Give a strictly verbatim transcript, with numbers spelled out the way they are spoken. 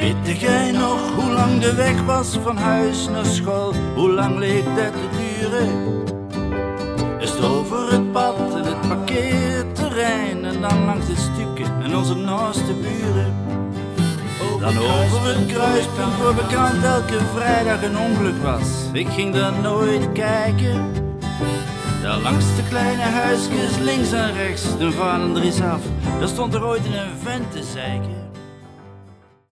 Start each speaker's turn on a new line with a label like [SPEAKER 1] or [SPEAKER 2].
[SPEAKER 1] Weet jij nog hoe lang de weg was van huis naar school? Hoe lang leek dat te duren? Eerst over het pad en het parkeerterrein en dan langs de stukken en onze naaste buren. Dan over het kruispunt waar bekend elke vrijdag een ongeluk was. Ik ging daar nooit kijken. Daar langs de kleine huisjes links en rechts, de vader is af. Daar stond er ooit een vent te zeiken.